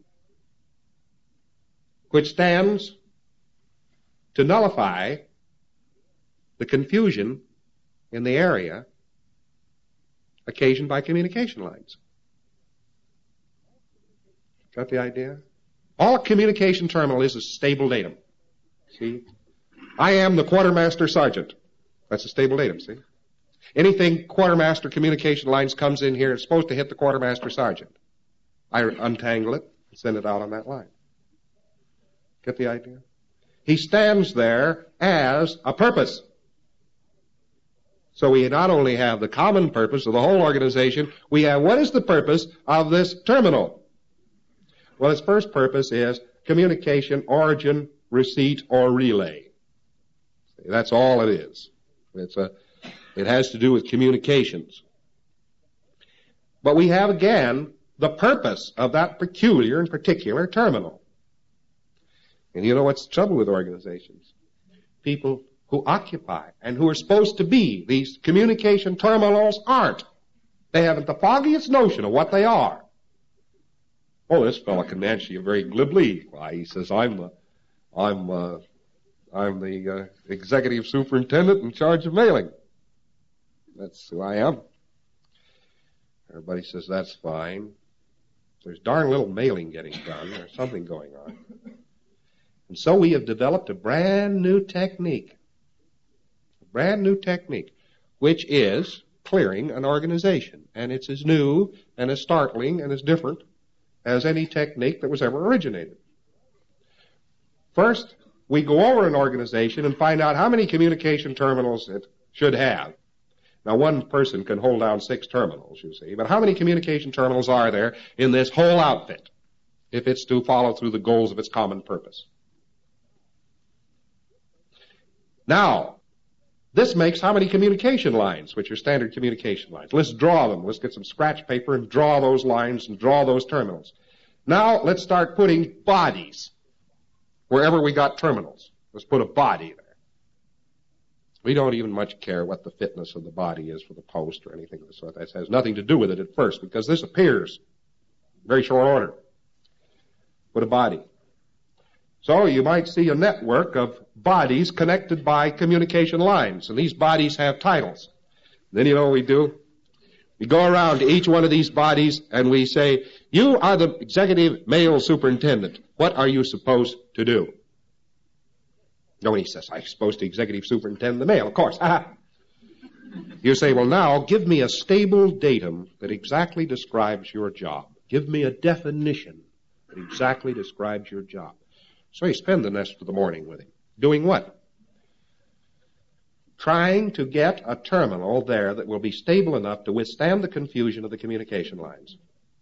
which stands to nullify the confusion in the area occasioned by communication lines. Got the idea? All a communication terminal is a stable datum. See? I am the quartermaster sergeant. That's a stable datum, see? Anything quartermaster communication lines comes in here, it's supposed to hit the quartermaster sergeant. I untangle it and send it out on that line. Get the idea? He stands there as a purpose. So we not only have the common purpose of the whole organization, we have what is the purpose of this terminal? Well, its first purpose is communication, origin, receipt, or relay. That's all it is. It's a It has to do with communications. But we have, again, the purpose of that peculiar and particular terminal. And you know what's the trouble with organizations? People who occupy and who are supposed to be these communication terminals aren't. They haven't the foggiest notion of what they are. Oh, this fellow can answer you very glibly. Why, he says, I'm the, I'm, uh, I'm the uh, executive superintendent in charge of mailing. That's who I am. Everybody says, that's fine. There's darn little mailing getting done. There's something going on. And so we have developed a brand new technique. A brand new technique, which is clearing an organization. And it's as new and as startling and as different as any technique that was ever originated. First, we go over an organization and find out how many communication terminals it should have. Now, one person can hold down six terminals, you see, but how many communication terminals are there in this whole outfit if it's to follow through the goals of its common purpose? Now, this makes how many communication lines, which are standard communication lines? Let's draw them. Let's get some scratch paper and draw those lines and draw those terminals. Now, let's start putting bodies wherever we got terminals. Let's put a body there. We don't even much care what the fitness of the body is for the post or anything of the sort. That has nothing to do with it at first, because this appears in very short order. Put a body. So you might see a network of bodies connected by communication lines, and these bodies have titles. Then you know what we do? We go around to each one of these bodies and we say, you are the executive mail superintendent. What are you supposed to do? Nobody says, I'm supposed to executive superintend the mail. Of course. You say, well, now give me a stable datum that exactly describes your job. Give me a definition that exactly describes your job. So you spend the rest of the morning with him. Doing what? Trying to get a terminal there that will be stable enough to withstand the confusion of the communication lines.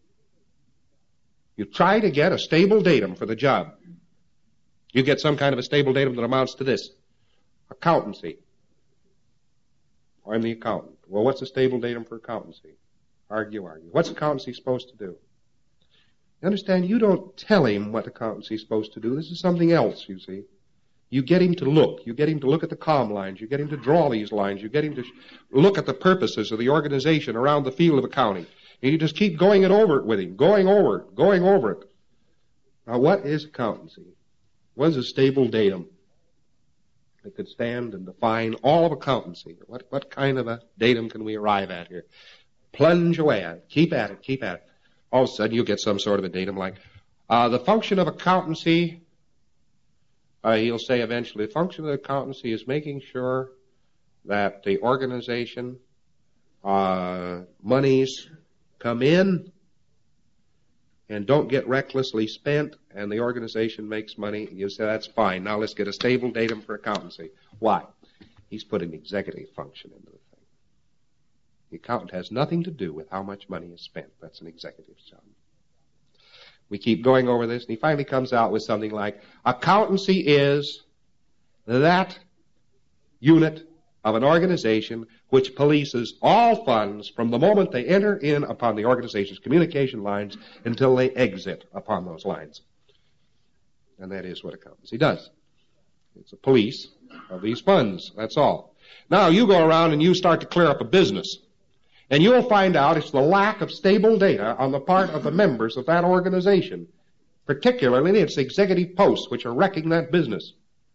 You try to get a stable datum for the job. You get some kind of a stable datum that amounts to this. Accountancy. I'm the accountant. Well, what's a stable datum for accountancy? Argue, argue. What's accountancy supposed to do? You understand, you don't tell him what accountancy is supposed to do. This is something else, you see. You get him to look. You get him to look at the comm lines. You get him to draw these lines. You get him to sh- look at the purposes of the organization around the field of accounting. And you just keep going it over it with him, going over it, going over it. Now, what is accountancy? What is a stable datum that could stand and define all of accountancy? What, what kind of a datum can we arrive at here? Plunge away at it. Keep at it. Keep at it. All of a sudden, you get some sort of a datum like, uh, the function of accountancy, uh, he'll say eventually, the function of accountancy is making sure that the organization, uh, monies come in and don't get recklessly spent, and the organization makes money. You say, that's fine. Now let's get a stable datum for accountancy. Why? He's put an executive function into the thing. The accountant has nothing to do with how much money is spent. That's an executive's job. We keep going over this, and he finally comes out with something like, accountancy is that unit of an organization which polices all funds from the moment they enter in upon the organization's communication lines until they exit upon those lines. And that is what accountancy does. It's a police of these funds. That's all. Now you go around and you start to clear up a business. And you'll find out it's the lack of stable data on the part of the members of that organization, particularly its executive posts, which are wrecking that business.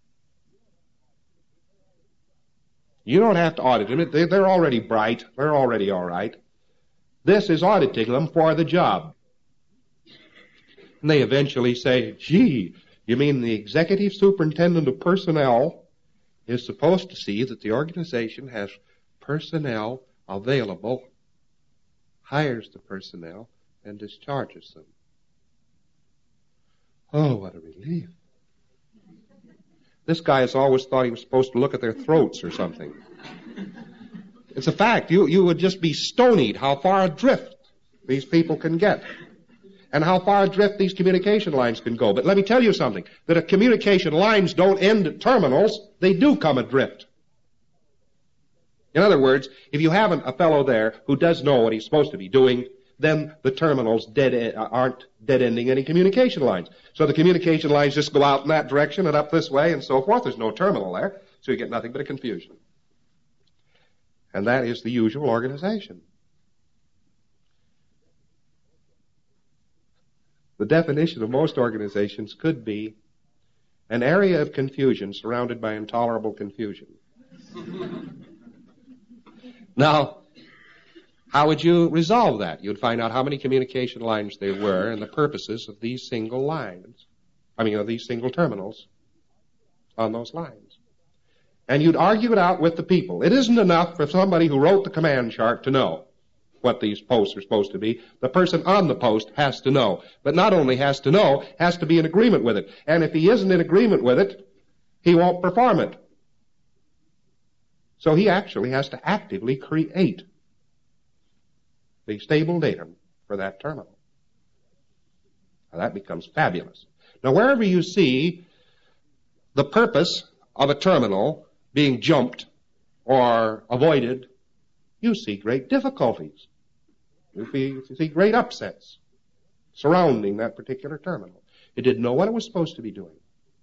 You don't have to audit them. They're already bright. They're already all right. This is auditing them for the job. And they eventually say, gee, you mean the executive superintendent of personnel is supposed to see that the organization has personnel available, hires the personnel, and discharges them. Oh, what a relief. This guy has always thought he was supposed to look at their throats or something. It's a fact. You, you would just be stonied how far adrift these people can get and how far adrift these communication lines can go. But let me tell you something, that if communication lines don't end at terminals, they do come adrift. In other words, if you have a fellow there who does know what he's supposed to be doing, then the terminals dead aren't dead-ending any communication lines. So the communication lines just go out in that direction and up this way and so forth. There's no terminal there, so you get nothing but a confusion. And that is the usual organization. The definition of most organizations could be an area of confusion surrounded by intolerable confusion. Now, how would you resolve that? You'd find out how many communication lines there were and the purposes of these single lines. I mean, of these single terminals on those lines. And you'd argue it out with the people. It isn't enough for somebody who wrote the command chart to know what these posts are supposed to be. The person on the post has to know. But not only has to know, has to be in agreement with it. And if he isn't in agreement with it, he won't perform it. So he actually has to actively create the stable datum for that terminal. Now that becomes fabulous. Now wherever you see the purpose of a terminal being jumped or avoided, you see great difficulties. You see, you see great upsets surrounding that particular terminal. It didn't know what it was supposed to be doing.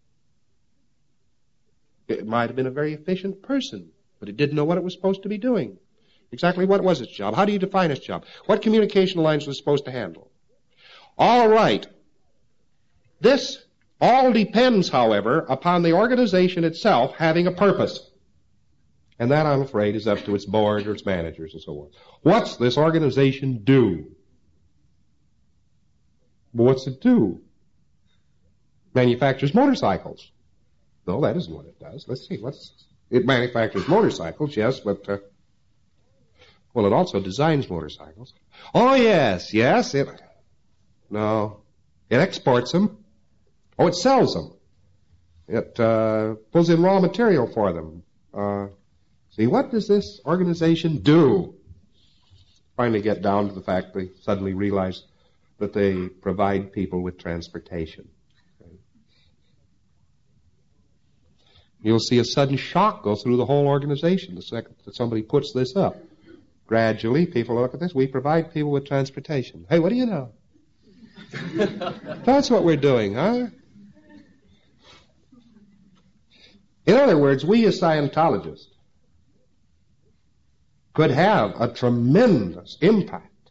It might have been a very efficient person, but it didn't know what it was supposed to be doing. Exactly what was its job? How do you define its job? What communication lines was it supposed to handle? All right. This all depends, however, upon the organization itself having a purpose. And that, I'm afraid, is up to its board or its managers and so on. What's this organization do? Well, what's it do? Manufactures motorcycles. No, that isn't what it does. Let's see. What's it manufactures motorcycles, yes, but uh, well, it also designs motorcycles. Oh, yes, yes. It no, it exports them. Oh, it sells them. It uh, pulls in raw material for them. Uh, see, what does this organization do? Finally get down to the fact they suddenly realize that they provide people with transportation. You'll see a sudden shock go through the whole organization the second that somebody puts this up. Gradually, people look at this. We provide people with transportation. Hey, what do you know? That's what we're doing, huh? In other words, we as Scientologists could have a tremendous impact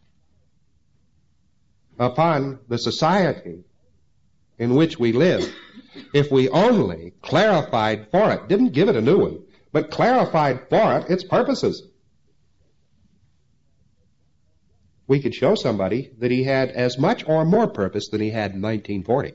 upon the society in which we live if we only clarified for it, didn't give it a new one, but clarified for it its purposes. We could show somebody that he had as much or more purpose than he had in nineteen forty.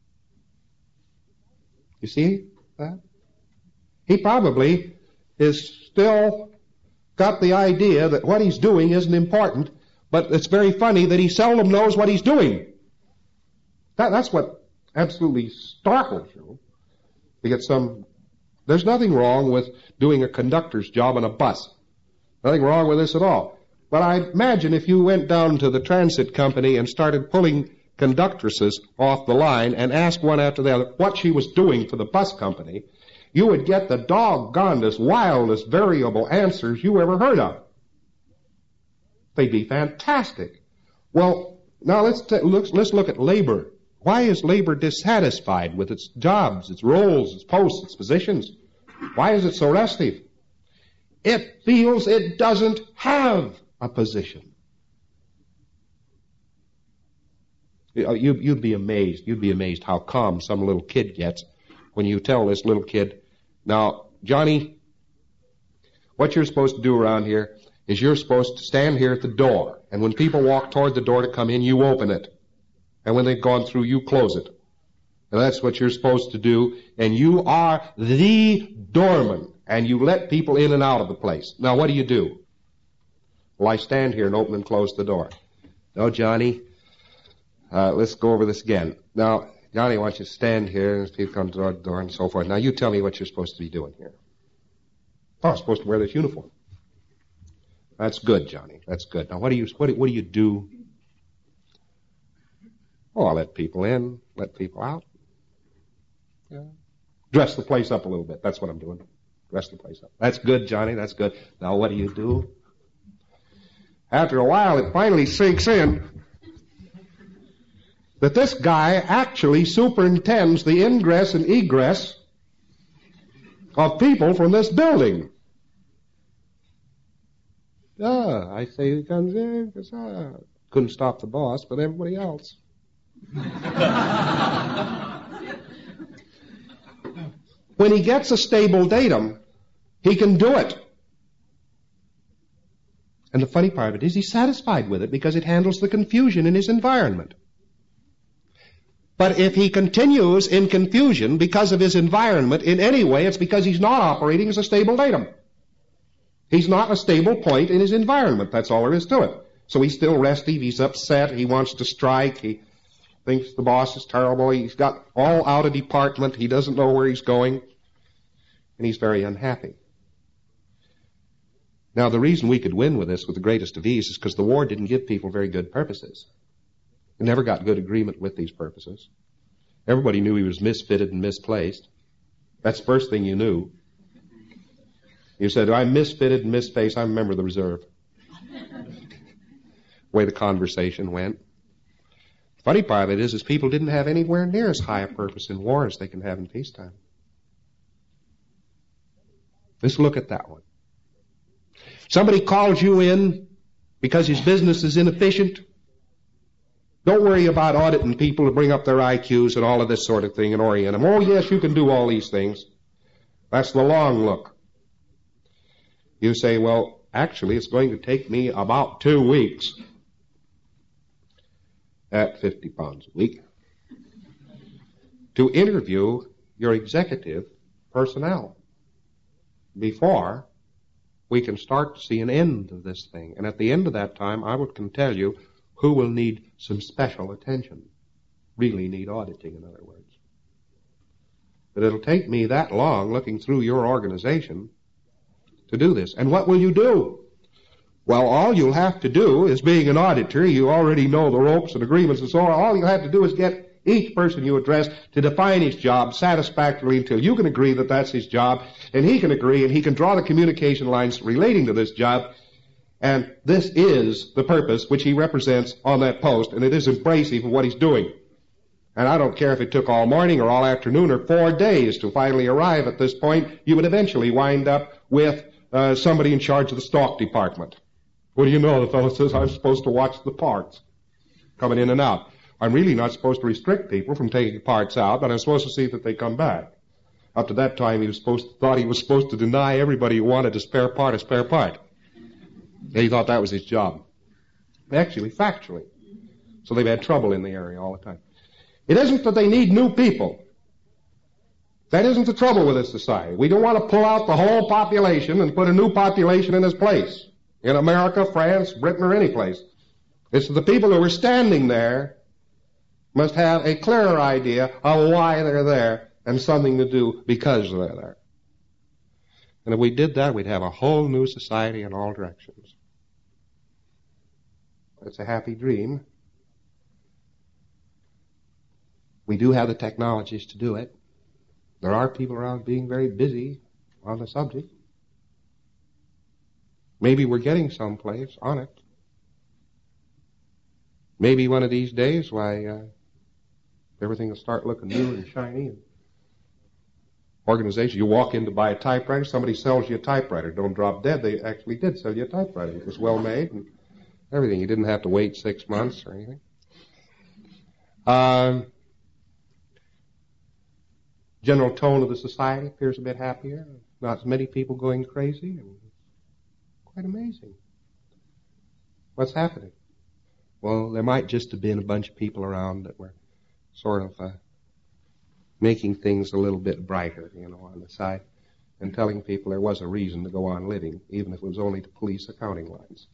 You see that? He probably is still got the idea that what he's doing isn't important, but it's very funny that he seldom knows what he's doing. That, that's what absolutely startles you. You get some, there's nothing wrong with doing a conductor's job on a bus. Nothing wrong with this at all. But I imagine if you went down to the transit company and started pulling conductresses off the line and asked one after the other what she was doing for the bus company, you would get the doggonedest, wildest, variable answers you ever heard of. They'd be fantastic. Well, now let's, t- let's, let's look at labor. Why is labor dissatisfied with its jobs, its roles, its posts, its positions? Why is it so restive? It feels it doesn't have a position. You, you'd be amazed. You'd be amazed how calm some little kid gets when you tell this little kid, now, Johnny, what you're supposed to do around here is you're supposed to stand here at the door, and when people walk toward the door to come in, you open it. And when they've gone through, you close it. And that's what you're supposed to do. And you are the doorman. And you let people in and out of the place. Now, what do you do? Well, I stand here and open and close the door. No, Johnny, uh, let's go over this again. Now, Johnny, I want you to stand here and people come to the door and so forth. Now, you tell me what you're supposed to be doing here. Oh, I'm supposed to wear this uniform. That's good, Johnny. That's good. Now, what do you, what do, what do you do? Oh, I let people in, let people out. Yeah. Dress the place up a little bit. That's what I'm doing. rest of the place up. That's good, Johnny, that's good. Now what do you do? After a while, it finally sinks in that this guy actually superintends the ingress and egress of people from this building. Ah, I say he comes in, because ah, couldn't stop the boss, but everybody else. When he gets a stable datum, he can do it. And the funny part of it is he's satisfied with it because it handles the confusion in his environment. But if he continues in confusion because of his environment in any way, it's because he's not operating as a stable datum. He's not a stable point in his environment. That's all there is to it. So he's still restive, he's upset, he wants to strike, he thinks the boss is terrible, he's got all out of department, he doesn't know where he's going, and he's very unhappy. Now, the reason we could win with this with the greatest of ease is because the war didn't give people very good purposes. He never got good agreement with these purposes. Everybody knew he was misfitted and misplaced. That's the first thing you knew. You said, I'm misfitted and misplaced. I'm a member of the reserve. The way the conversation went. The funny part of it is, is people didn't have anywhere near as high a purpose in war as they can have in peacetime. Let's look at that one. Somebody calls you in because his business is inefficient. Don't worry about auditing people to bring up their I Qs and all of this sort of thing and orient them. Oh, yes, you can do all these things. That's the long look. You say, well, actually, it's going to take me about two weeks at fifty pounds a week to interview your executive personnel before we can start to see an end of this thing. And at the end of that time, I can tell you who will need some special attention, really need auditing, in other words. But it'll take me that long looking through your organization to do this. And what will you do? Well, all you'll have to do is, being an auditor, you already know the ropes and agreements and so on. All you'll have to do is get each person you address to define his job satisfactorily until you can agree that that's his job, and he can agree, and he can draw the communication lines relating to this job. And this is the purpose which he represents on that post, and it is embracive of what he's doing. And I don't care if it took all morning or all afternoon or four days to finally arrive at this point, you would eventually wind up with uh, somebody in charge of the stock department. What do you know? The fellow says, I'm supposed to watch the parts coming in and out. I'm really not supposed to restrict people from taking parts out, but I'm supposed to see that they come back. Up to that time, he was supposed to, thought he was supposed to deny everybody who wanted a spare part a spare part. He thought that was his job. Actually, factually. So they've had trouble in the area all the time. It isn't that they need new people. That isn't the trouble with this society. We don't want to pull out the whole population and put a new population in its place. In America, France, Britain, or any place. It's the people who are standing there must have a clearer idea of why they're there and something to do because they're there. And if we did that, we'd have a whole new society in all directions. It's a happy dream. We do have the technologies to do it. There are people around being very busy on the subject. Maybe we're getting someplace on it. Maybe one of these days, why, uh, everything will start looking new and shiny. And organization, you walk in to buy a typewriter, somebody sells you a typewriter. Don't drop dead. They actually did sell you a typewriter. It was well made and everything. You didn't have to wait six months or anything. Um, general tone of the society appears a bit happier. Not as many people going crazy. And quite amazing. What's happening? Well, there might just have been a bunch of people around that were sort of uh, making things a little bit brighter, you know, on the side, and telling people there was a reason to go on living, even if it was only to police accounting lines.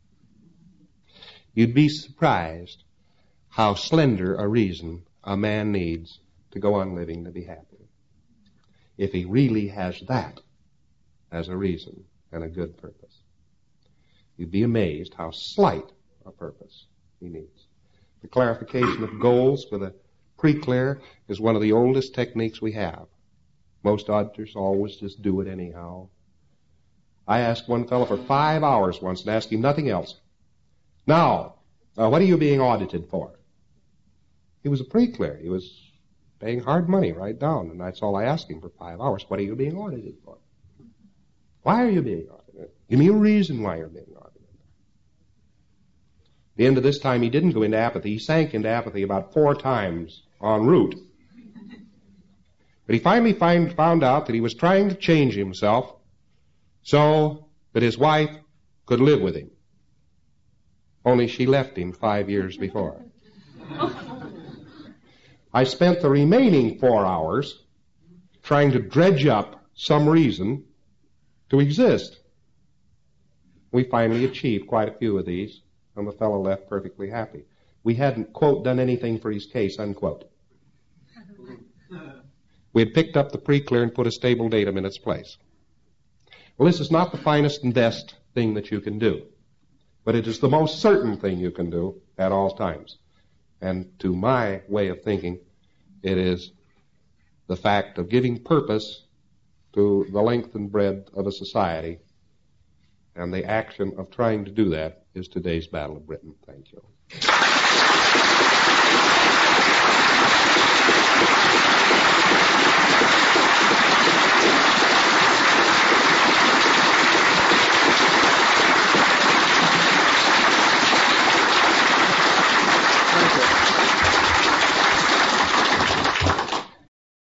You'd be surprised how slender a reason a man needs to go on living to be happy, if he really has that as a reason and a good purpose. You'd be amazed how slight a purpose he needs. The clarification of goals with a pre-clear is one of the oldest techniques we have. Most auditors always just do it anyhow. I asked one fellow for five hours once and asked him nothing else. Now, uh, what are you being audited for? He was pretty clear. He was paying hard money right down, and that's all I asked him for five hours. What are you being audited for? Why are you being audited? Give me a reason why you're being audited. At the end of this time, he didn't go into apathy. He sank into apathy about four times en route. But he finally find, found out that he was trying to change himself so that his wife could live with him. Only she left him five years before. I spent the remaining four hours trying to dredge up some reason to exist. We finally achieved quite a few of these, and the fellow left perfectly happy. We hadn't, quote, done anything for his case, unquote. We had picked up the pre-clear and put a stable datum in its place. Well, this is not the finest and best thing that you can do, but it is the most certain thing you can do at all times. And to my way of thinking, it is the fact of giving purpose to the length and breadth of a society, and the action of trying to do that is today's Battle of Britain. Thank you.